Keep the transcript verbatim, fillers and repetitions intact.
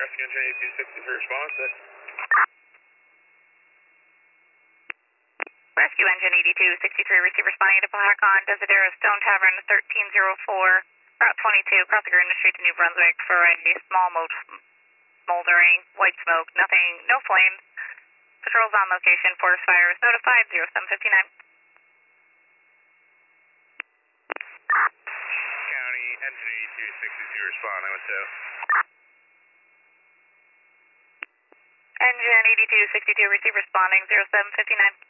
Rescue Engine eighty-two sixty-three response. Rescue Engine eighty-two sixty-three, receive responding to Pahakon, Desidero Stone Tavern, thirteen oh four, Route twenty-two, across the Garden Street to New Brunswick for a small smoldering white smoke, nothing, no flames. Patrols on location, forest fire is notified, zero seven fifty-nine. County Engine eighty-two sixty-two responding, what's up? Engine eighty-two sixty-two, receive responding, zero seven fifty-nine.